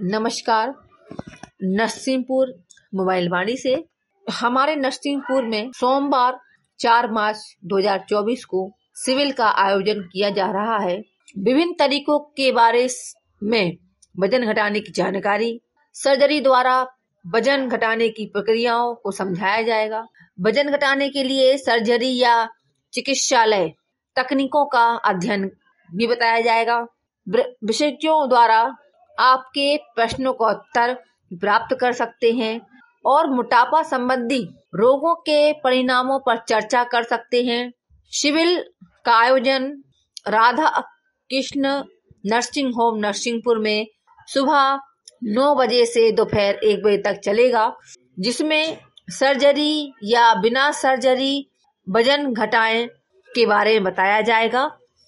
नमस्कार। नरसिंहपुर मोबाइल वाणी से हमारे नरसिंहपुर में सोमवार 4 मार्च 2024 को सिविल का आयोजन किया जा रहा है। विभिन्न तरीकों के बारे में वजन घटाने की जानकारी, सर्जरी द्वारा वजन घटाने की प्रक्रियाओं को समझाया जाएगा। वजन घटाने के लिए सर्जरी या चिकित्सालय तकनीकों का अध्ययन भी बताया जाएगा। विशेषज्ञों द्वारा आपके प्रश्नों का उत्तर प्राप्त कर सकते हैं और मोटापा संबंधी रोगों के परिणामों पर चर्चा कर सकते हैं। सिविल का आयोजन राधा कृष्ण नर्सिंग होम नरसिंहपुर में सुबह 9 बजे से दोपहर 1 बजे तक चलेगा, जिसमें सर्जरी या बिना सर्जरी वजन घटाएं के बारे में बताया जाएगा।